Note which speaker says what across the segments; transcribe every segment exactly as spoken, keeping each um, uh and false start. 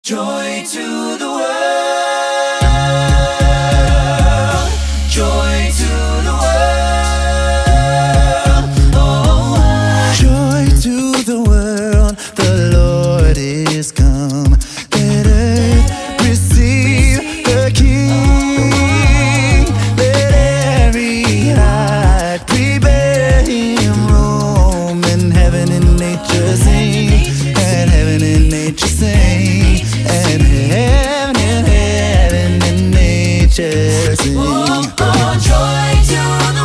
Speaker 1: Joy to the world, joy to the world, oh.
Speaker 2: Joy to the world, the Lord is come. Let earth receive the King. Let every heart prepare him room. And heaven and nature sing, and heaven and nature sing, and heaven and heaven and nature sing.
Speaker 1: Oh, oh, joy to the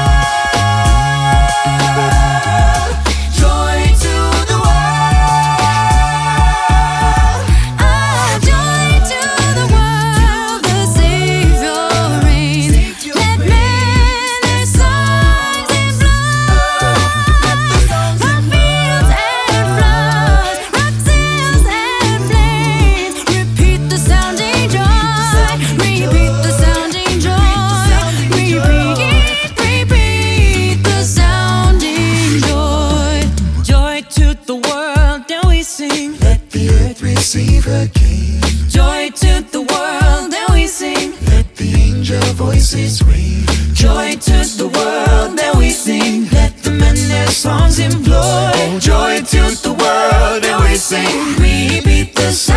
Speaker 1: world, joy to the world,
Speaker 3: Ah, joy to the world, the Savior reigns. Let men their songs in blood. Rock fields and floods, rock seas and flames. Repeat the sounding joy, repeat the sounding joy, repeat, repeat the sounding joy. Joy to the world, and we sing.
Speaker 2: Let the earth receive her King.
Speaker 3: Joy to the world, and we sing.
Speaker 2: Let the angel voices ring.
Speaker 1: joy to the world, and we sing. Let the men their songs employ. Joy to the world, and we sing. Repeat the sound.